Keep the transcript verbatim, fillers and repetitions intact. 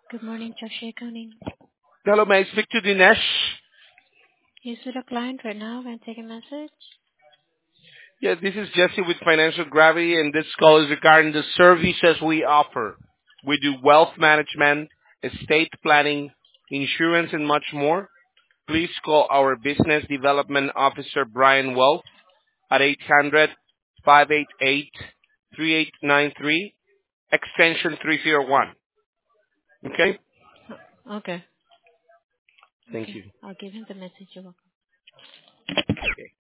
Good morning, Chakshay Accounting. Hello, may I speak to Dinesh? He's with a client right now. Can I take a message? Yeah, this is Jesse with Financial Gravity, and this call is regarding the services we offer. We do wealth management, estate planning, insurance, and much more. Please call our Business Development Officer, Brian Wells, at eight hundred, five eight eight, three eight nine three, extension three zero one. Okay? Okay. Thank Okay. you. I'll give him the message. You're welcome. Okay.